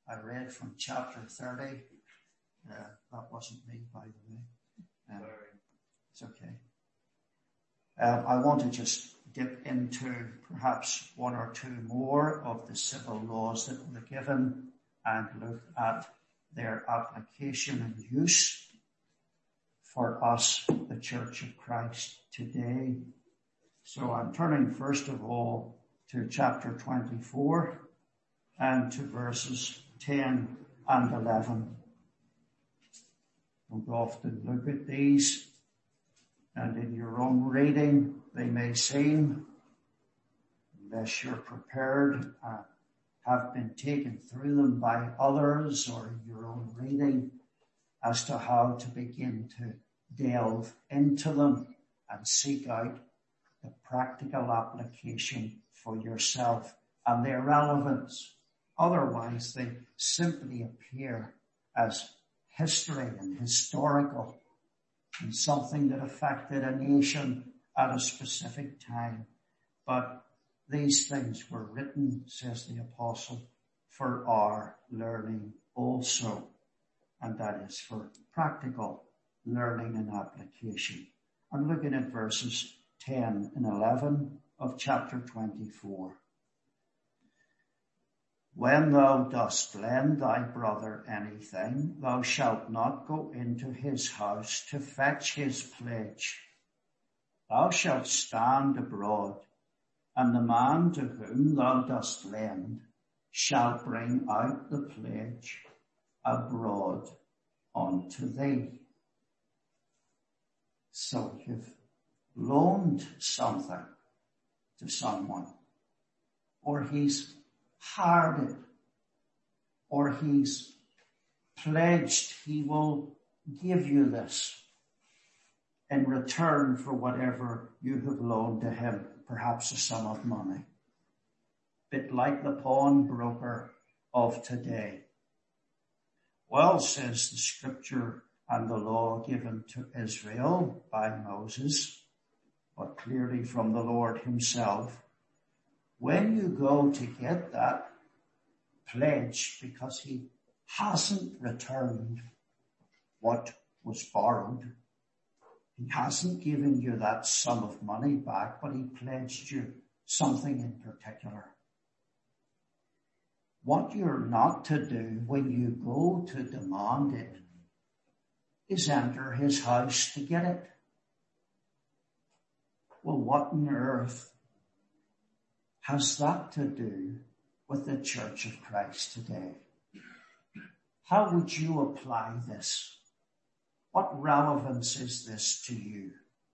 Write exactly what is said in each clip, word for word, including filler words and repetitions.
I read from chapter thirty. Uh, that wasn't me, by the way. Um, it's okay. Um, I want to just dip into perhaps one or two more of the civil laws that were given and look at their application and use for us, the Church of Christ today. So I'm turning first of all to chapter twenty-four and to verses ten and eleven. Don't often look at these, and in your own reading they may seem, unless you're prepared, uh, have been taken through them by others or in your own reading as to how to begin to delve into them and seek out the practical application for yourself and their relevance. Otherwise, they simply appear as history and historical and something that affected a nation at a specific time. But these things were written, says the apostle, for our learning also. And that is for practical learning and application. I'm looking at verses ten and eleven of chapter twenty-four. When thou dost lend thy brother anything, thou shalt not go into his house to fetch his pledge. Thou shalt stand abroad, and the man to whom thou dost lend shall bring out the pledge abroad unto thee. So you've loaned something to someone, or he's hired it, or he's pledged he will give you this in return for whatever you have loaned to him, perhaps a sum of money. Bit like the pawnbroker of today. Well, says the scripture and the law given to Israel by Moses, but clearly from the Lord himself, when you go to get that pledge because he hasn't returned what was borrowed, he hasn't given you that sum of money back, but he pledged you something in particular. What you're not to do when you go to demand it is enter his house to get it. Well, what on earth has that to do with the Church of Christ today? How would you apply this? What relevance is this to you?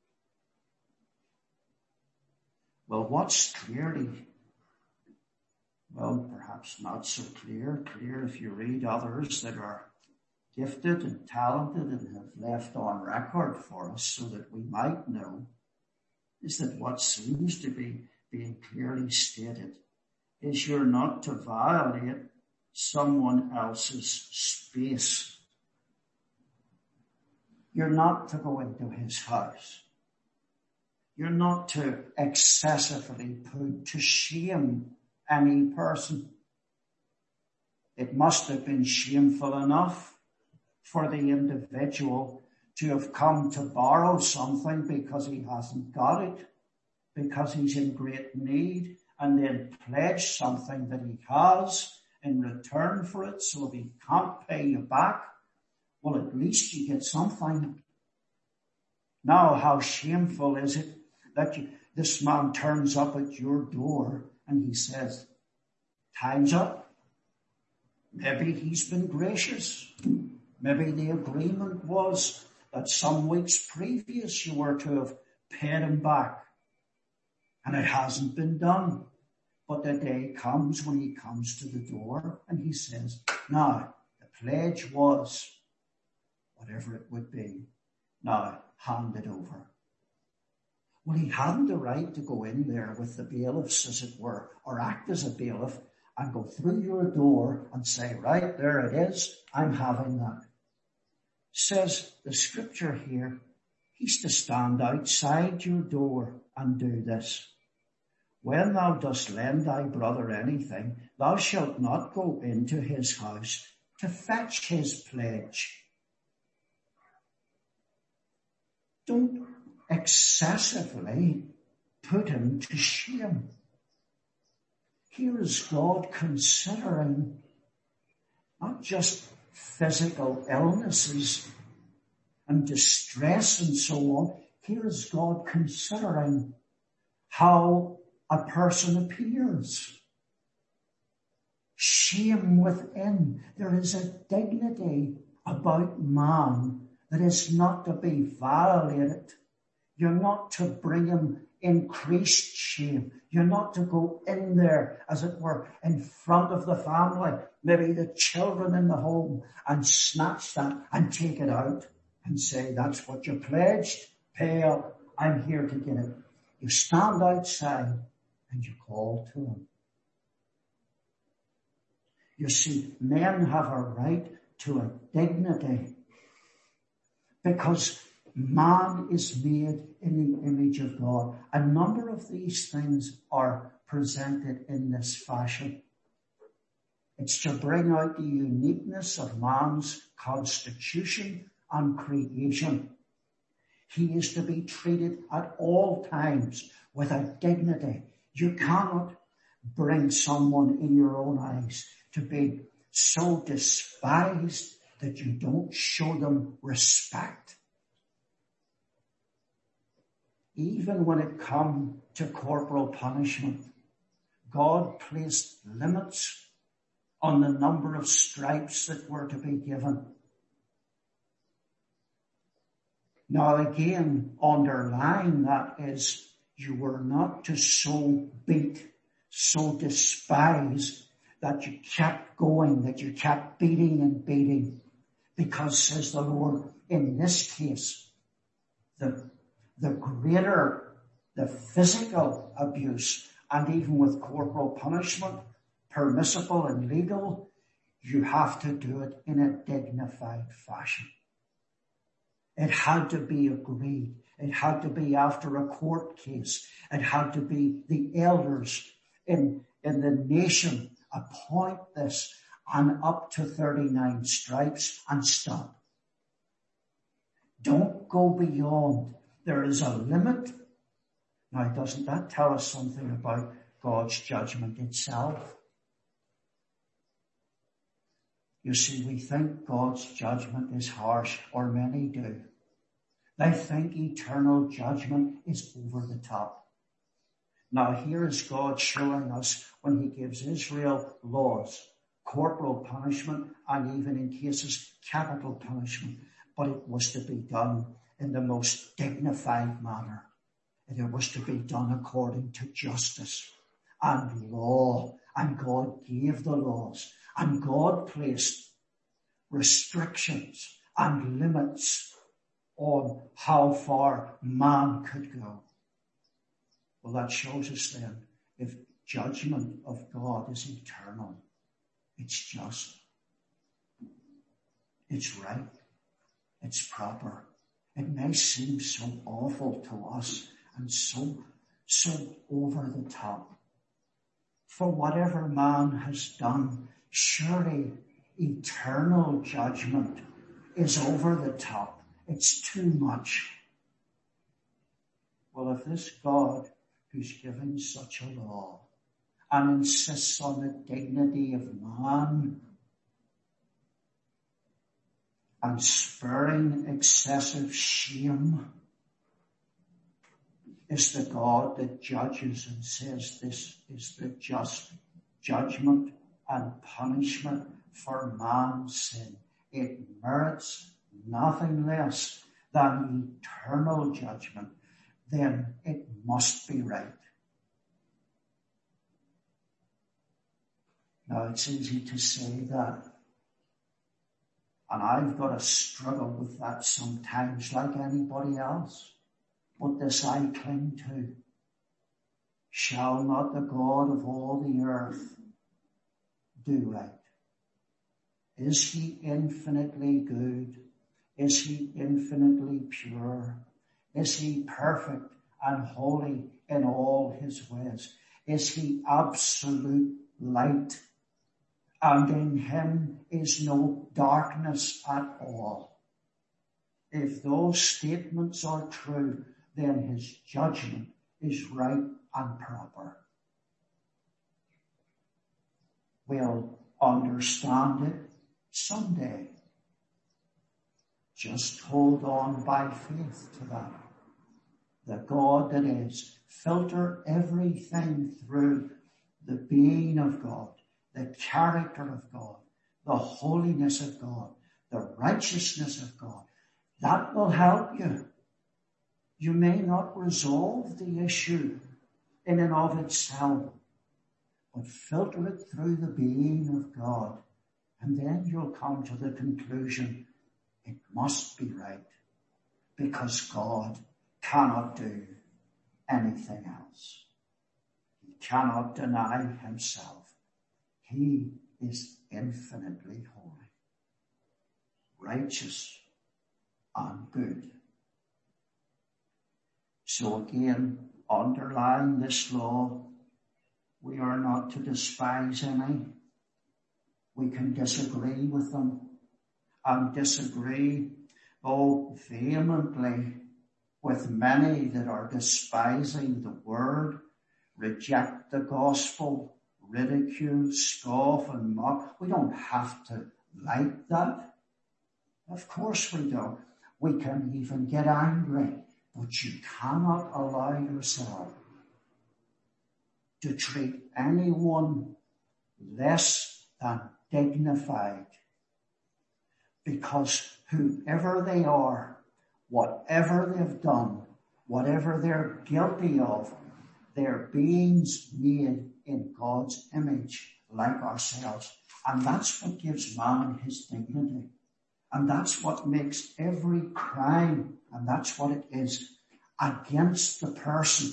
Well, what's clearly, well, perhaps not so clear, clear if you read others that are gifted and talented and have left on record for us so that we might know, is that what seems to be being clearly stated is you're not to violate someone else's space. You're not to go into his house. You're not to excessively put to shame any person. It must have been shameful enough for the individual to have come to borrow something because he hasn't got it, because he's in great need, and then pledge something that he has in return for it, so if he can't pay you back, well, at least you get something. Now, how shameful is it that you, this man turns up at your door and he says, time's up. Maybe he's been gracious. Maybe the agreement was that some weeks previous you were to have paid him back. And it hasn't been done. But the day comes when he comes to the door and he says, now, the pledge was whatever it would be. Now, hand it over. Well, he hadn't the right to go in there with the bailiffs, as it were, or act as a bailiff and go through your door and say, right, there it is, I'm having that. Says the scripture here, he's to stand outside your door and do this. when thou dost lend thy brother anything, thou shalt not go into his house to fetch his pledge. Don't excessively put him to shame. Here is God considering not just physical illnesses and distress and so on. Here is God considering how a person appears. Shame within. There is a dignity about man that is not to be violated. You're not to bring him increased shame. You're not to go in there, as it were, in front of the family, maybe the children in the home, and snatch that and take it out and say, that's what you pledged, pay up, I'm here to get it. You stand outside and you call to him. You see, men have a right to a dignity because man is made in the image of God. A number of these things are presented in this fashion. It's to bring out the uniqueness of man's constitution and creation. He is to be treated at all times with a dignity. You cannot bring someone in your own eyes to be so despised that you don't show them respect. Even when it come to corporal punishment, God placed limits on the number of stripes that were to be given. Now again, underlying that is you were not to so beat, so despise that you kept going, that you kept beating and beating. Because, says the Lord, in this case, the, the greater the physical abuse, and even with corporal punishment, permissible and legal, you have to do it in a dignified fashion. It had to be agreed. It had to be after a court case. It had to be the elders in, in the nation appoint this, and up to thirty-nine stripes and stop. Don't go beyond. There is a limit. Now, doesn't that tell us something about God's judgment itself? You see, we think God's judgment is harsh, or many do. They think eternal judgment is over the top. Now, here is God showing us when he gives Israel laws, corporal punishment, and even in cases, capital punishment. But it was to be done in the most dignified manner. And it was to be done according to justice and law. And God gave the laws. And God placed restrictions and limits on how far man could go. Well, that shows us then, if judgment of God is eternal, it's just, it's right, it's proper. It may seem so awful to us and so, so over the top. For whatever man has done, surely eternal judgment is over the top. It's too much. Well, if this God who's given such a law and insists on the dignity of man and sparing excessive shame is the God that judges and says this is the just judgment and punishment for man's sin, it merits nothing less than eternal judgment, then it must be right. Now, it's easy to say that, and I've got to struggle with that sometimes like anybody else. But this I cling to. Shall not the God of all the earth do right? Is he infinitely good? Is he infinitely pure? Is he perfect and holy in all his ways? is he absolute light, and in him is no darkness at all. If those statements are true, then his judgment is right and proper. We'll understand it someday. Just hold on by faith to that. The God that is, filter everything through the being of God, the character of God, the holiness of God, the righteousness of God. That will help you. You may not resolve the issue in and of itself, but filter it through the being of God, and then you'll come to the conclusion it must be right, because God cannot do anything else. He cannot deny himself. He is infinitely holy, righteous, and good. So again, underlying this law, we are not to despise any. We can disagree with them and disagree, oh, vehemently with many that are despising the word, reject the gospel, ridicule, scoff, and mock. We don't have to like that. Of course we don't. We can even get angry, but you cannot allow yourself to treat anyone less than dignified, because whoever they are, whatever they've done, whatever they're guilty of, they're beings made in God's image like ourselves. And that's what gives man his dignity. And that's what makes every crime, and that's what it is, against the person.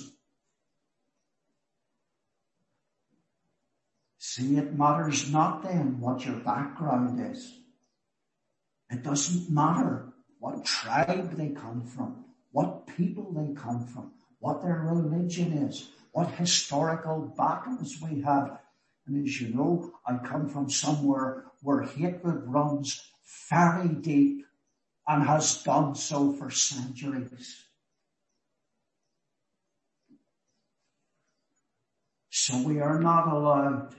See, it matters not then what your background is. It doesn't matter what tribe they come from, what people they come from, what their religion is, what historical battles we have. And as you know, I come from somewhere where hatred runs very deep and has done so for centuries. So we are not allowed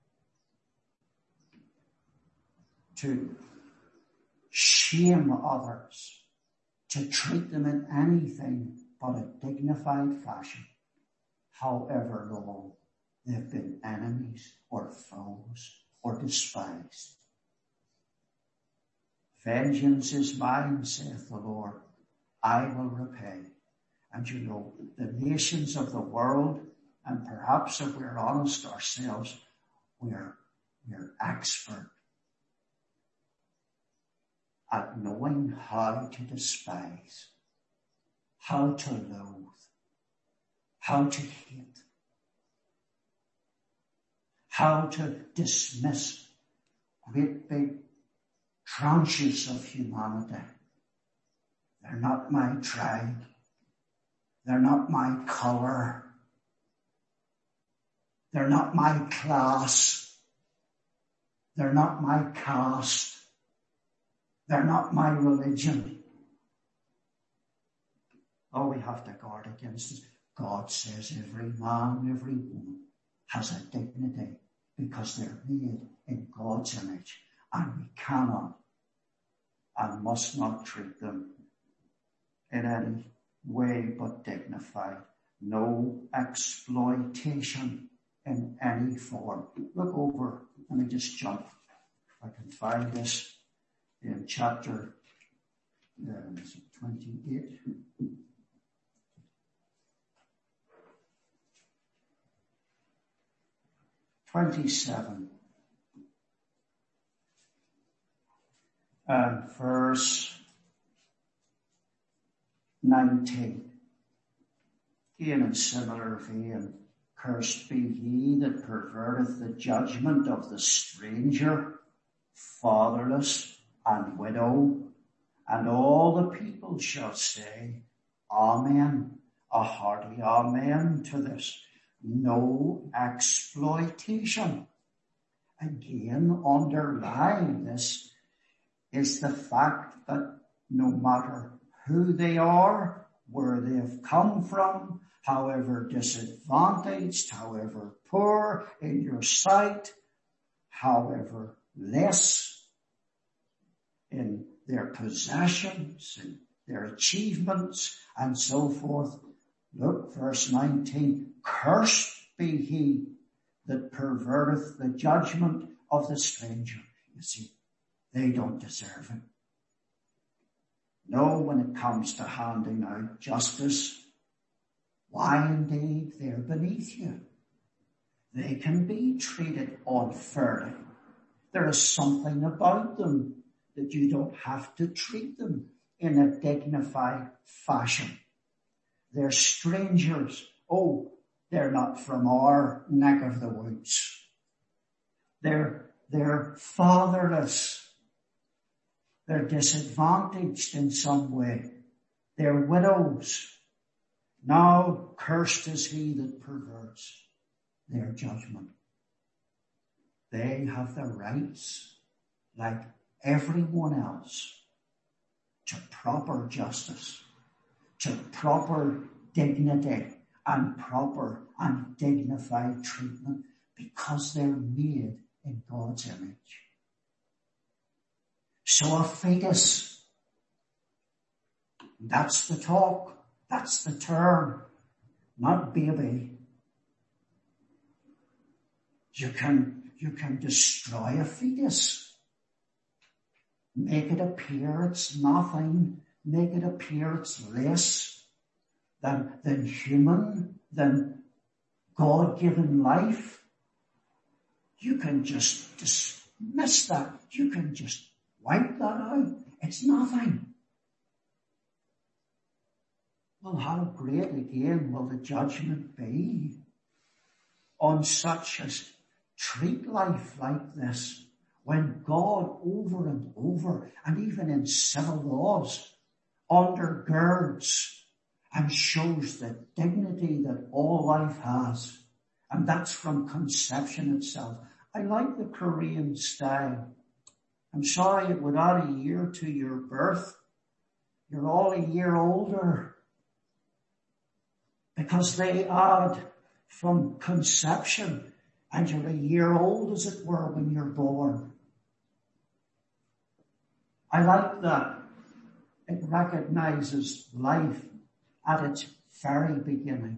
to shame others, to treat them in anything but a dignified fashion, however long they've been enemies or foes or despised. Vengeance is mine, saith the Lord, I will repay. And you know, the nations of the world, and perhaps if we're honest ourselves, we're, we're expert at knowing how to despise, how to loathe, how to hate, how to dismiss great big tranches of humanity. They're not my tribe. They're not my color. They're not my class. They're not my caste. They're not my religion. Oh, we have to guard against this. God says every man, every woman has a dignity because they're made in God's image, and we cannot and must not treat them in any way but dignified. No exploitation in any form. Look over, let me just jump, if I can find this, in chapter uh, twenty-eight. twenty-seven. And verse nineteen. Again in similar vein. Cursed be he that perverteth the judgment of the stranger, fatherless, and widow. And all the people shall say, Amen. A hearty amen to this. no exploitation. Again, underlying this is the fact that no matter who they are, where they've come from, however disadvantaged, however poor in your sight, however less in their possessions, in their achievements, and so forth. Look, verse nineteen, cursed be he that perverteth the judgment of the stranger. You see, they don't deserve it. No, when it comes to handing out justice, why indeed, they're beneath you. They can be treated unfairly. There is something about them that you don't have to treat them in a dignified fashion. They're strangers. Oh, they're not from our neck of the woods. They're, they're fatherless. They're disadvantaged in some way. They're widows. Now cursed is he that perverts their judgment. They have the rights, like everyone else, to proper justice, to proper dignity and proper and dignified treatment, because they're made in God's image. So a fetus, that's the talk, that's the term, not baby. You can, you can destroy a fetus. Make it appear it's nothing. Make it appear it's less than, than human, than God-given life. You can just dismiss that. You can just wipe that out. It's nothing. Well, how great again will the judgment be on such as treat life like this, when God over and over, and even in civil laws, undergirds and shows the dignity that all life has. And that's from conception itself. I like the Korean style. I'm sorry it would add a year to your birth. You're all a year older. Because they add from conception, and you're a year old, as it were, when you're born. I like that. It recognizes life at its very beginning.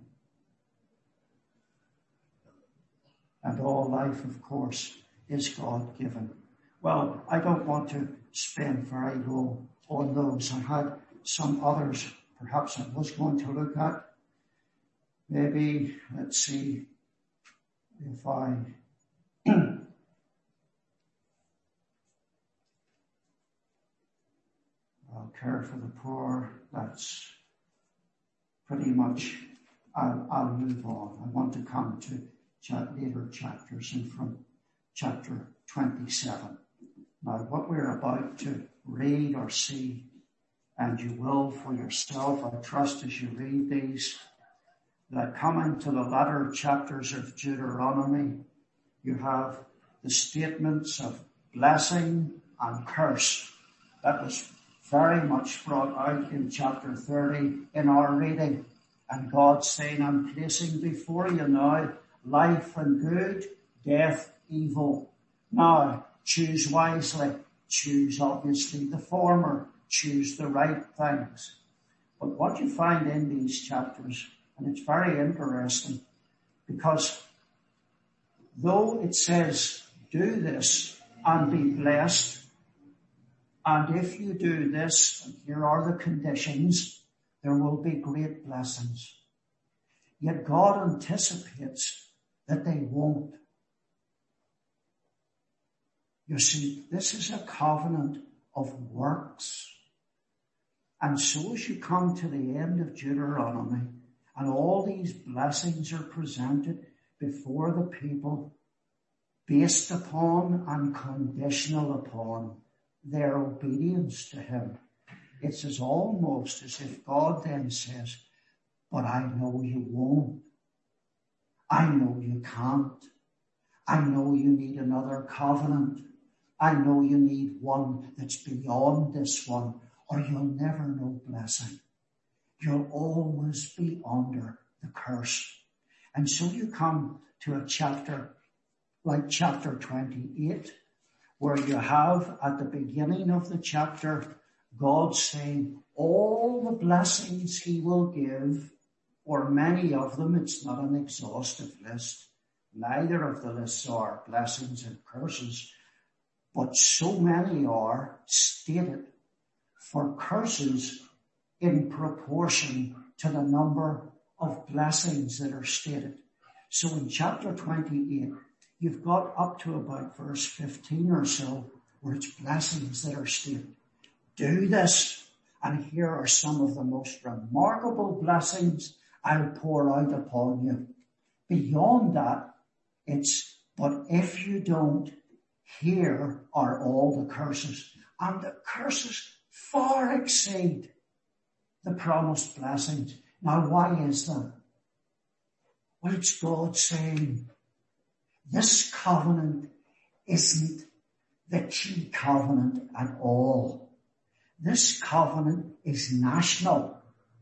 And all life, of course, is God-given. Well, I don't want to spend very long on those. I had some others perhaps I was going to look at. Maybe, let's see if I I'll care for the poor. That's pretty much, I'll, I'll move on. I want to come to chat later chapters and from chapter twenty-seven. Now, what we're about to read or see, and you will for yourself, I trust as you read these, that coming to the latter chapters of Deuteronomy, you have the statements of blessing and curse. That was very much brought out in chapter thirty in our reading. And God saying, I'm placing before you now life and good, death, evil. Now, choose wisely. Choose obviously the former. Choose the right things. But what you find in these chapters, and it's very interesting, because though it says, do this and be blessed, and if you do this, and here are the conditions, there will be great blessings. Yet God anticipates that they won't. You see, this is a covenant of works. And so as you come to the end of Deuteronomy, and all these blessings are presented before the people, based upon and conditional upon their obedience to him. It's as almost as if God then says, but I know you won't. I know you can't. I know you need another covenant. I know you need one that's beyond this one, or you'll never know blessing. You'll always be under the curse. And so you come to a chapter like chapter twenty-eight, where you have at the beginning of the chapter, God saying all the blessings he will give, or many of them. It's not an exhaustive list. Neither of the lists are blessings and curses, but so many are stated for curses in proportion to the number of blessings that are stated. So in chapter twenty-eight, you've got up to about verse fifteen or so, where it's blessings that are stated. Do this, and here are some of the most remarkable blessings I'll pour out upon you. Beyond that, it's, but if you don't, here are all the curses. And the curses far exceed the promised blessings. Now, why is that? Well, it's God saying, this covenant isn't the key covenant at all. This covenant is national.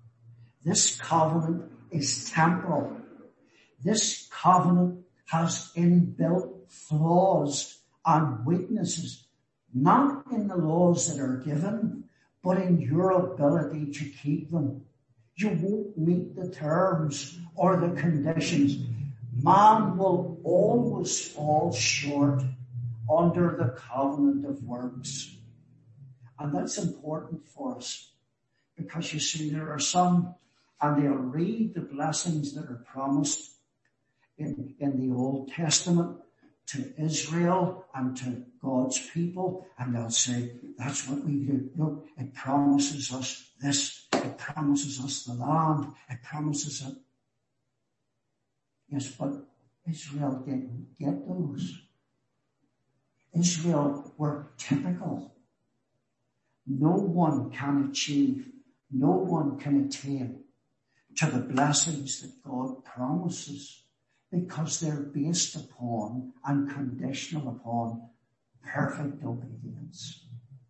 This covenant is temporal. This covenant has inbuilt flaws and weaknesses, not in the laws that are given, but in your ability to keep them. You won't meet the terms or the conditions. Man will always fall short under the covenant of works. And that's important for us, because you see, there are some, and they'll read the blessings that are promised in, in the Old Testament to Israel and to God's people, and they'll say, that's what we do. Look, it promises us this, it promises us the land, it promises it. Yes, but Israel didn't get those. Israel were typical. No one can achieve, no one can attain to the blessings that God promises, because they're based upon and conditional upon perfect obedience.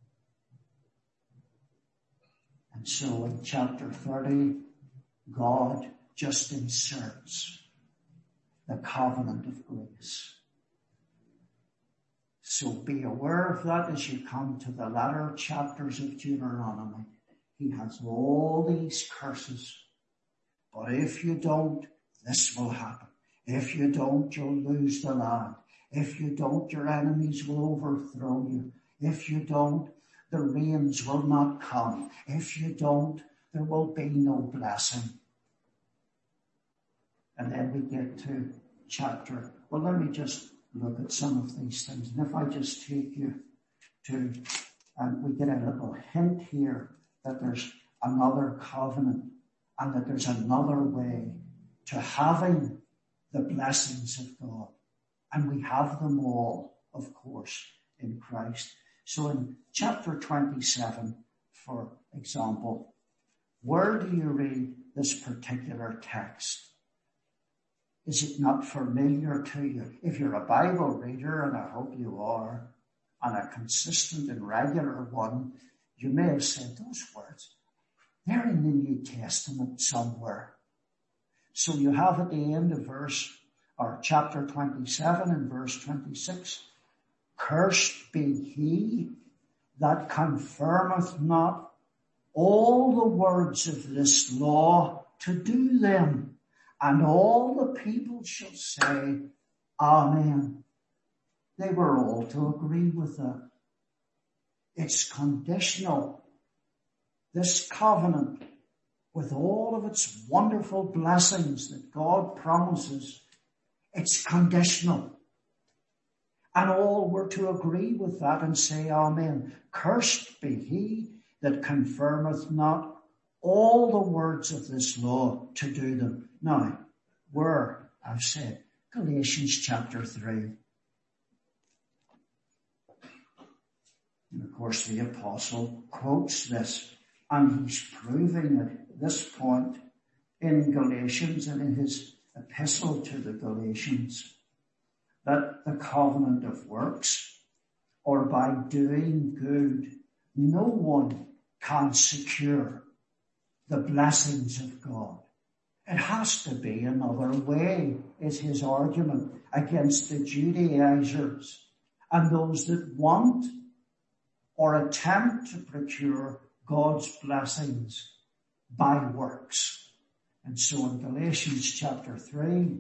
And so in chapter thirty, God just inserts the covenant of grace. So be aware of that as you come to the latter chapters of Deuteronomy. He has all these curses. But if you don't, this will happen. If you don't, you'll lose the land. If you don't, your enemies will overthrow you. If you don't, the rains will not come. If you don't, there will be no blessing. And then we get to chapter, well, let me just look at some of these things. And if I just take you to, and we get a little hint here that there's another covenant and that there's another way to having the blessings of God. And we have them all, of course, in Christ. So in chapter twenty-seven, for example, where do you read this particular text? Is it not familiar to you? If you're a Bible reader, and I hope you are, and a consistent and regular one, you may have said those words. They're in the New Testament somewhere. So you have at the end of verse, or chapter twenty-seven and verse twenty-six, cursed be he that confirmeth not all the words of this law to do them. And all the people shall say, Amen. They were all to agree with that. It's conditional. This covenant, with all of its wonderful blessings that God promises, it's conditional. And all were to agree with that and say, Amen. Cursed be he that confirmeth not all the words of this law to do them. Now, where, I've said, Galatians chapter three. And of course the apostle quotes this, and he's proving at this point in Galatians and in his epistle to the Galatians that the covenant of works, or by doing good, no one can secure the blessings of God. It has to be another way, is his argument against the Judaizers and those that want or attempt to procure God's blessings by works. And so in Galatians chapter three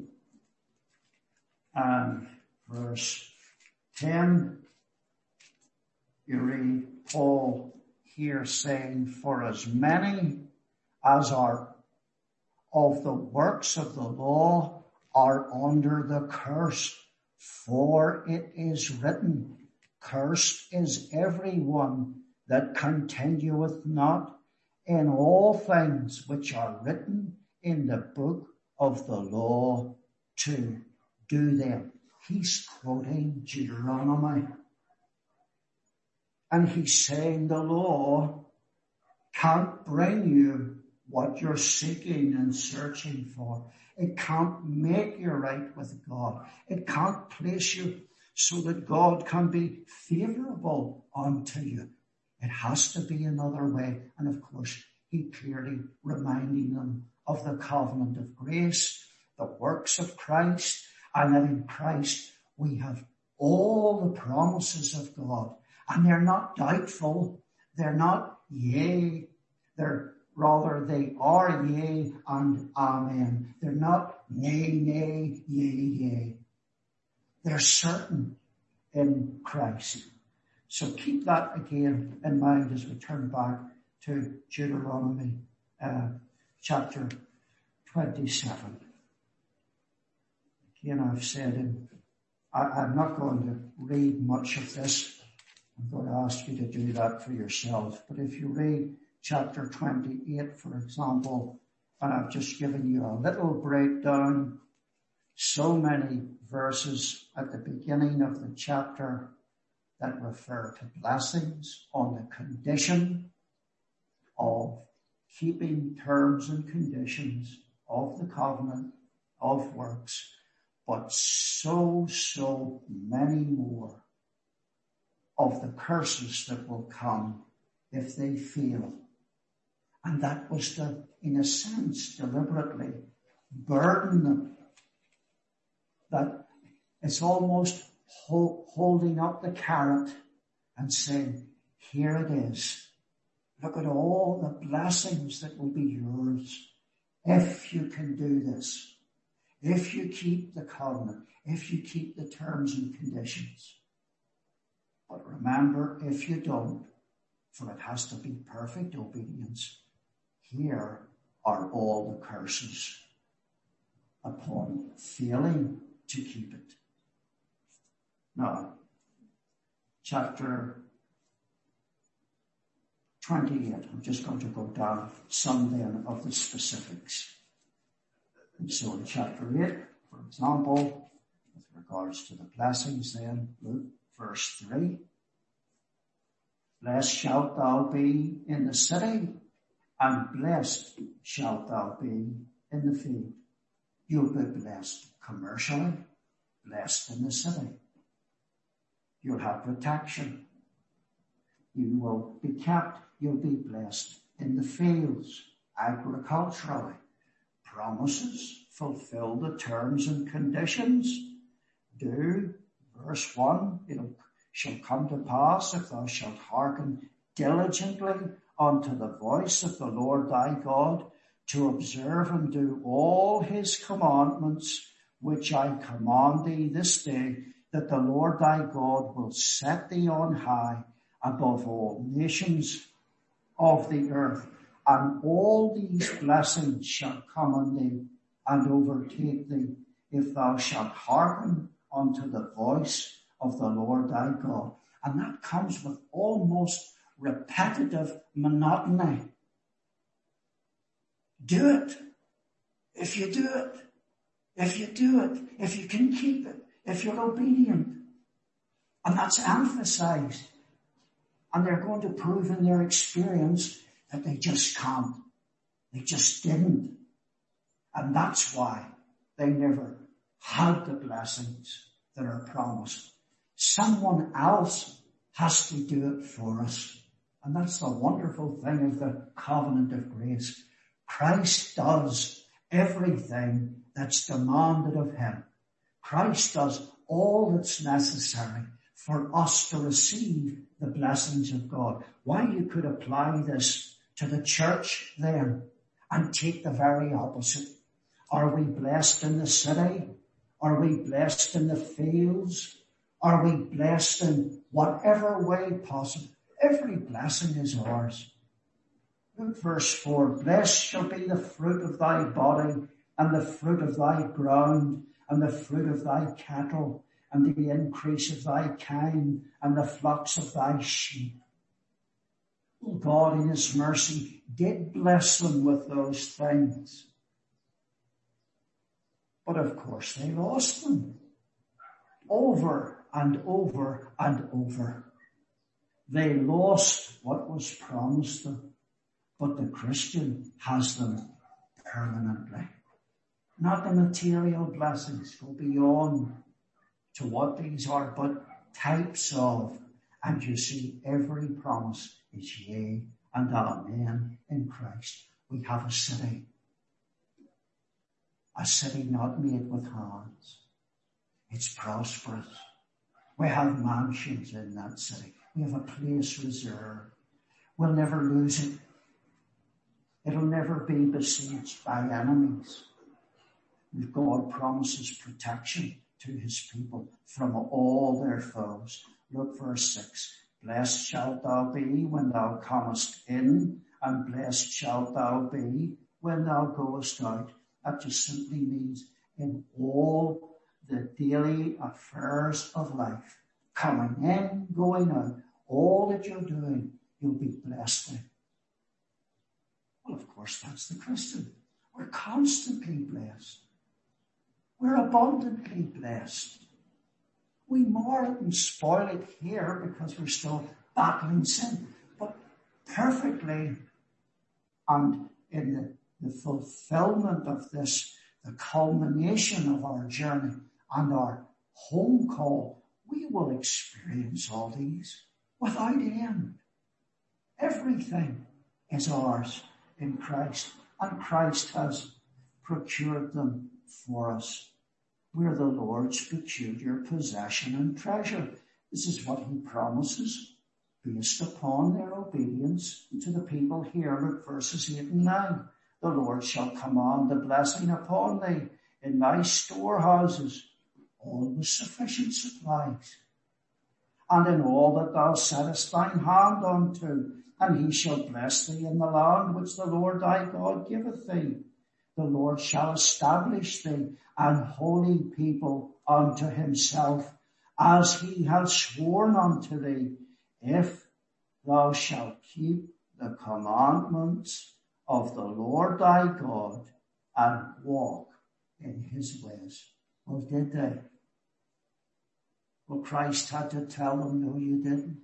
and verse ten, you read Paul here saying, for as many as are of the works of the law are under the curse, for it is written, cursed is everyone that continueth not in all things which are written in the book of the law to do them. He's quoting Deuteronomy. And he's saying the law can't bring you what you're seeking and searching for. It can't make you right with God. It can't place you so that God can be favorable unto you. It has to be another way. And of course, he clearly reminding them of the covenant of grace, the works of Christ, and that in Christ we have all the promises of God. And they're not doubtful. They're not yea. They're rather they are yea and amen. They're not nay, nay, yea, yea. They're certain in Christ. So keep that again in mind as we turn back to Deuteronomy uh, chapter twenty-seven. Again, I've said, in, I, I'm not going to read much of this. I'm going to ask you to do that for yourself. But if you read chapter twenty-eight, for example, and I've just given you a little breakdown, so many verses at the beginning of the chapter that refer to blessings on the condition of keeping terms and conditions of the covenant of works, but so, so many more of the curses that will come if they fail. And that was to, in a sense, deliberately burden them. That it's almost ho- holding up the carrot and saying, here it is. Look at all the blessings that will be yours if you can do this. If you keep the covenant, if you keep the terms and conditions. But remember, if you don't, for it has to be perfect obedience, here are all the curses upon failing to keep it. Now, chapter twenty-eight, I'm just going to go down some then of the specifics. And so in chapter eight, for example, with regards to the blessings then, Luke, verse three, blessed shalt thou be in the city, and blessed shalt thou be in the field. You'll be blessed commercially, blessed in the city. You'll have protection. You will be kept. You'll be blessed in the fields, agriculturally. Promises, fulfill the terms and conditions. Do, verse one, it shall come to pass if thou shalt hearken diligently unto the voice of the Lord thy God, to observe and do all his commandments, which I command thee this day, that the Lord thy God will set thee on high above all nations of the earth. And all these blessings shall come on thee and overtake thee, if thou shalt hearken unto the voice of the Lord thy God. And that comes with almost repetitive monotony. Do it. If you do it. If you do it. If you can keep it. If you're obedient. And that's emphasized. And they're going to prove in their experience that they just can't. They just didn't. And that's why They never had the blessings that are promised. Someone else has to do it for us. And that's the wonderful thing of the covenant of grace. Christ does everything that's demanded of him. Christ does all that's necessary for us to receive the blessings of God. Why you could apply this to the church then and take the very opposite. Are we blessed in the city? Are we blessed in the fields? Are we blessed in whatever way possible? Every blessing is ours. Look, verse four, blessed shall be the fruit of thy body, and the fruit of thy ground, and the fruit of thy cattle, and the increase of thy kine, and the flocks of thy sheep. God in his mercy did bless them with those things. But of course they lost them. Over and over and over. They lost what was promised them. But the Christian has them permanently. Not the material blessings, go beyond to what these are, but types of. And you see, every promise is yea and amen in Christ. We have a city. A city not made with hands. It's prosperous. We have mansions in that city. We have a place reserved. We'll never lose it. It'll never be besieged by enemies. God promises protection to his people from all their foes. Look, verse six. Blessed shalt thou be when thou comest in, and blessed shalt thou be when thou goest out. That just simply means in all the daily affairs of life, coming in, going out, all that you're doing, you'll be blessed in. Well, of course, that's the Christian. We're constantly blessed. We're abundantly blessed. We mar it and spoil it here because we're still battling sin. But perfectly, and in the, the fulfillment of this, the culmination of our journey and our home call, we will experience all these without end. Everything is ours in Christ, and Christ has procured them for us. We're the Lord's peculiar possession and treasure. This is what he promises based upon their obedience to the people here. Look, verses eight and nine. The Lord shall command the blessing upon thee in thy storehouses, all with sufficient supplies, and in all that thou settest thine hand unto, and he shall bless thee in the land which the Lord thy God giveth thee. The Lord shall establish thee an holy people unto himself, as he hath sworn unto thee, if thou shalt keep the commandments of the Lord thy God and walk in his ways. Well, did they? Well, Christ had to tell them, no, you didn't.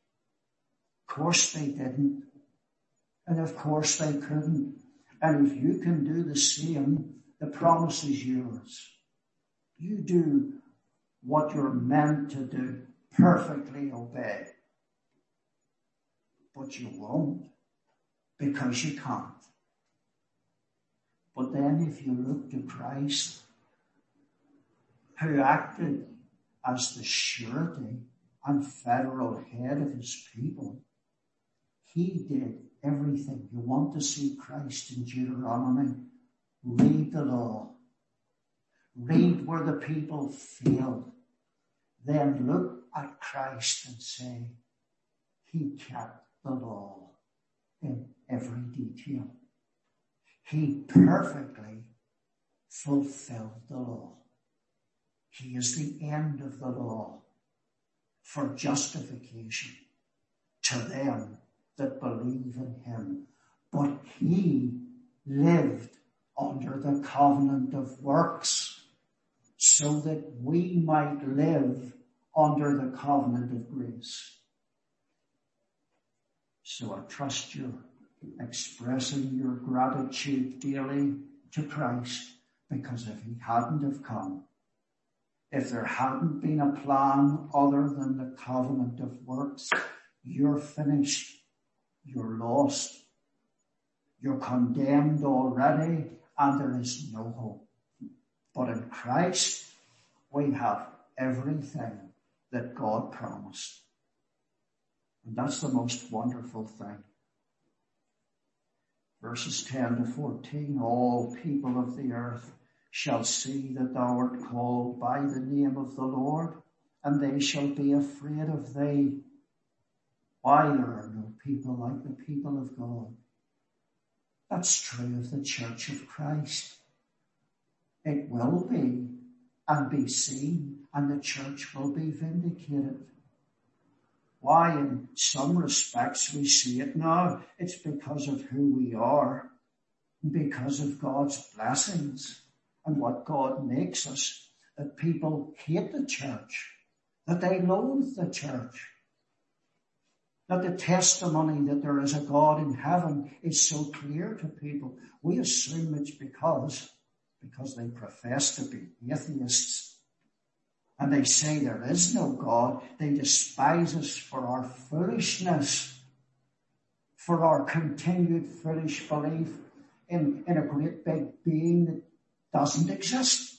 Of course they didn't. And of course they couldn't. And if you can do the same, the promise is yours. You do what you're meant to do. Perfectly obey. But you won't, because you can't. But then if you look to Christ, who acted as the surety and federal head of his people, he did everything. You want to see Christ in Deuteronomy? Read the law. Read where the people failed. Then look at Christ and say, he kept the law in every detail. He perfectly fulfilled the law. He is the end of the law for justification to them that believe in him. But he lived under the covenant of works so that we might live under the covenant of grace. So I trust you're expressing your gratitude daily to Christ Because if he hadn't have come, if there hadn't been a plan other than the covenant of works, you're finished. You're lost. You're condemned already, and there is no hope. But in Christ, we have everything that God promised. And that's the most wonderful thing. Verses ten to fourteen, all people of the earth shall see that thou art called by the name of the Lord, and they shall be afraid of thee. Why there are no people like the people of God? That's true of the Church of Christ. It will be and be seen, and the church will be vindicated. Why, in some respects, we see it now. It's because of who we are, because of God's blessings and what God makes us, that people hate the church, that they loathe the church, that the testimony that there is a God in heaven is so clear to people. We assume it's because, because they profess to be atheists. And they say there is no God. They despise us for our foolishness, for our continued foolish belief in, in a great big being that doesn't exist.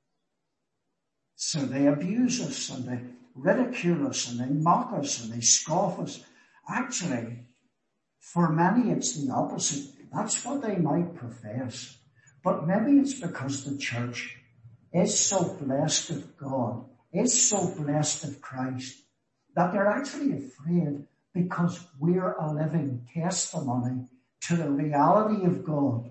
So they abuse us and they ridicule us and they mock us and they scoff us. Actually, for many it's the opposite. That's what they might profess. But maybe it's because the church is so blessed of God, is so blessed of Christ, that they're actually afraid because we're a living testimony to the reality of God.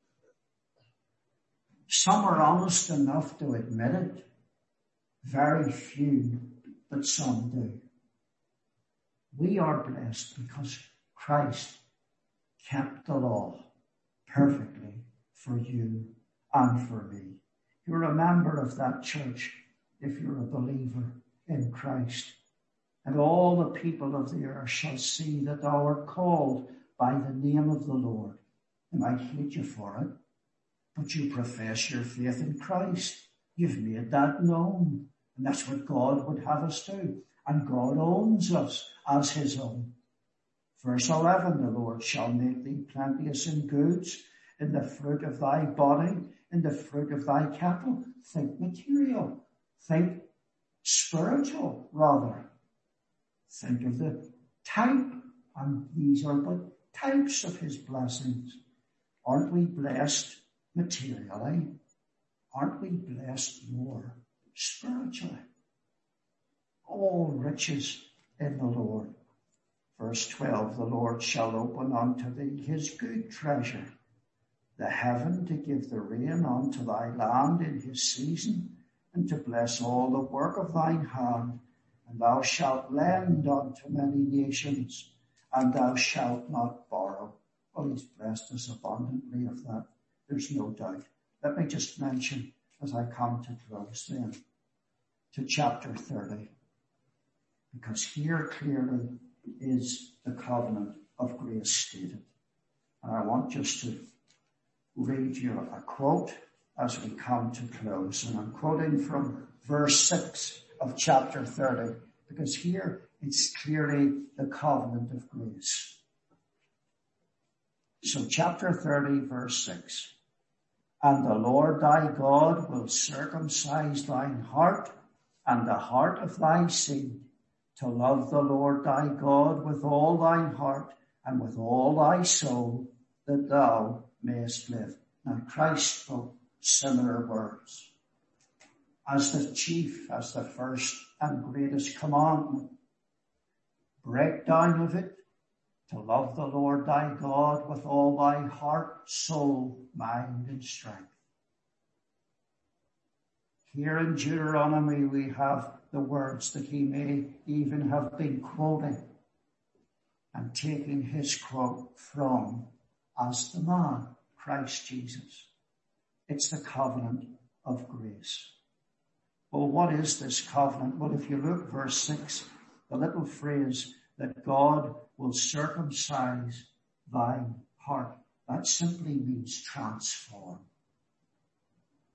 Some are honest enough to admit it. Very few, but some do. We are blessed because Christ kept the law perfectly for you and for me. You're a member of that church if you're a believer in Christ. And all the people of the earth shall see that thou art called by the name of the Lord. They might hate you for it, but you profess your faith in Christ. You've made that known. And that's what God would have us do. And God owns us as his own. Verse eleven, the Lord shall make thee plenteous in goods, in the fruit of thy body, in the fruit of thy cattle. Think material. Think spiritual, rather. Think of the type. And these are but types of his blessings. Aren't we blessed materially? Aren't we blessed more spiritually? All riches in the Lord. Verse twelve, the Lord shall open unto thee his good treasure, the heaven to give the rain unto thy land in his season, and to bless all the work of thine hand. And thou shalt lend unto many nations, and thou shalt not borrow. Well, he's blessed us abundantly of that. There's no doubt. Let me just mention, as I come to close then, to chapter thirty. Because here clearly is the covenant of grace stated. And I want just to read you a quote as we come to close. And I'm quoting from verse six of chapter thirty, because here it's clearly the covenant of grace. So chapter thirty, verse six. And the Lord thy God will circumcise thine heart and the heart of thy seed, to love the Lord thy God with all thine heart and with all thy soul, that thou mayest live. Now Christ spoke similar words as the chief, as the first and greatest commandment. Breakdown of it, to love the Lord thy God with all thy heart, soul, mind, and strength. Here in Deuteronomy we have the words that he may even have been quoting and taking his quote from as the man, Christ Jesus. It's the covenant of grace. Well, what is this covenant? Well, if you look verse six, the little phrase that God will circumcise thine heart, that simply means transform.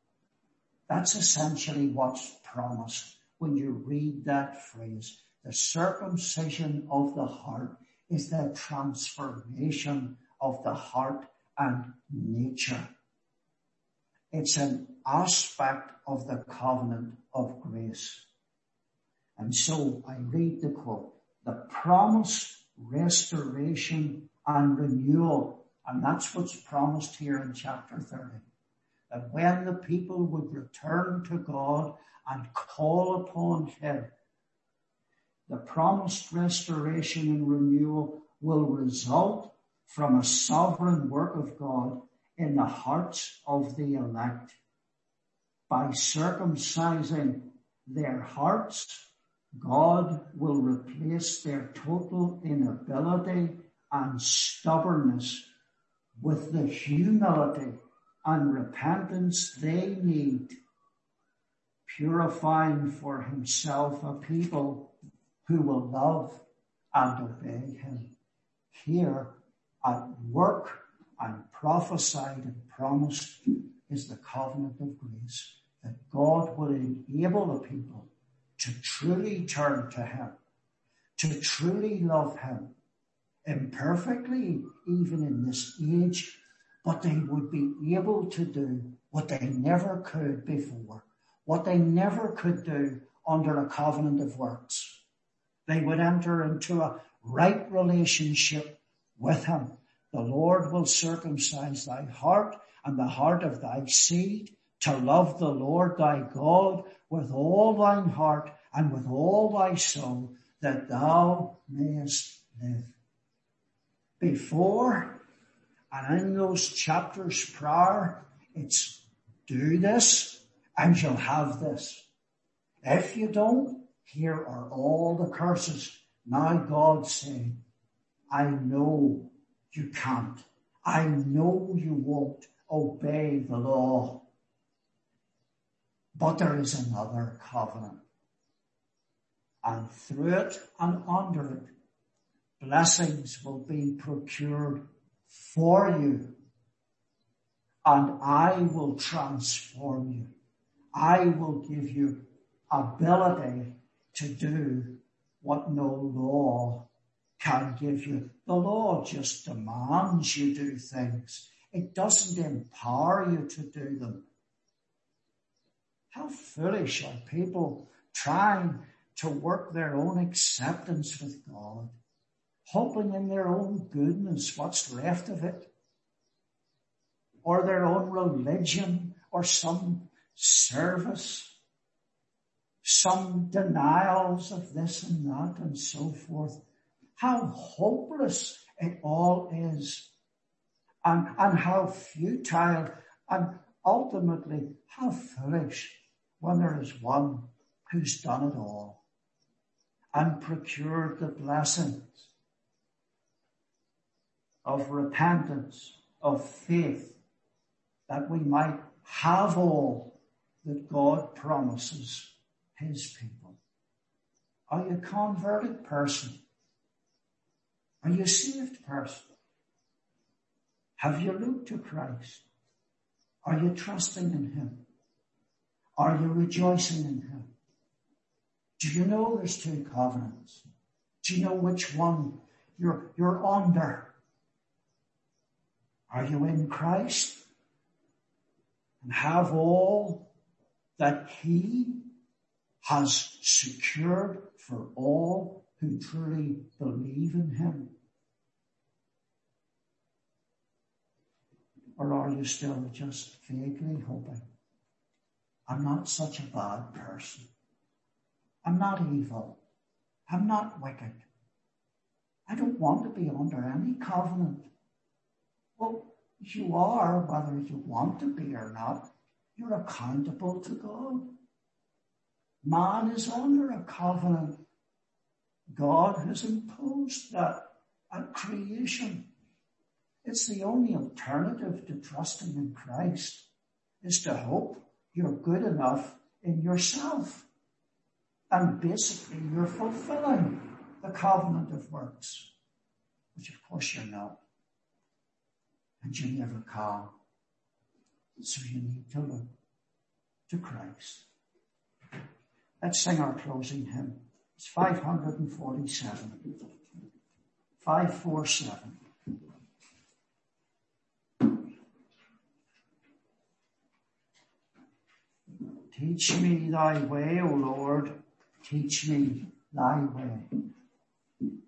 That's essentially what's promised when you read that phrase. The circumcision of the heart is the transformation of the heart and nature. It's an aspect of the covenant of grace. And so I read the quote, the promised restoration and renewal, and that's what's promised here in chapter thirty, that when the people would return to God and call upon him, the promised restoration and renewal will result from a sovereign work of God in the hearts of the elect. By circumcising their hearts, God will replace their total inability and stubbornness with the humility and repentance they need, purifying for himself a people who will love and obey him. Here at work and prophesied and promised is the covenant of grace, that God will enable the people to truly turn to him, to truly love him, imperfectly even in this age, but they would be able to do what they never could before, what they never could do under a covenant of works. They would enter into a right relationship with him. The Lord will circumcise thy heart and the heart of thy seed to love the Lord thy God with all thine heart and with all thy soul, that thou mayest live. Before and in those chapters prior, it's do this and you'll have this. If you don't, here are all the curses. Now God saying, I know you can't. I know you won't obey the law. But there is another covenant. And through it and under it, blessings will be procured for you. And I will transform you. I will give you ability to do what no law can give you. The law just demands you do things. It doesn't empower you to do them. How foolish are people trying to work their own acceptance with God, hoping in their own goodness, what's left of it, or their own religion, or some service, some denials of this and that and so forth. How hopeless it all is, and, and how futile, and ultimately how foolish when there is one who's done it all and procured the blessings of repentance, of faith, that we might have all that God promises his people. Are you a converted person? Are you a saved person? Have you looked to Christ? Are you trusting in him? Are you rejoicing in him? Do you know there's two covenants? Do you know which one you're, you're under? Are you in Christ and have all that he has secured for all who truly believe in him? Or are you still just vaguely hoping, I'm not such a bad person. I'm not evil. I'm not wicked. I don't want to be under any covenant. Well, you are, whether you want to be or not. You're accountable to God. Man is under a covenant. God has imposed that at creation. It's the only alternative to trusting in Christ, is to hope you're good enough in yourself. And basically you're fulfilling the covenant of works, which of course you're not. And you never can. So you need to look to Christ. Let's sing our closing hymn. It's five forty-seven. five forty-seven. Teach me thy way, O Lord, teach me thy way.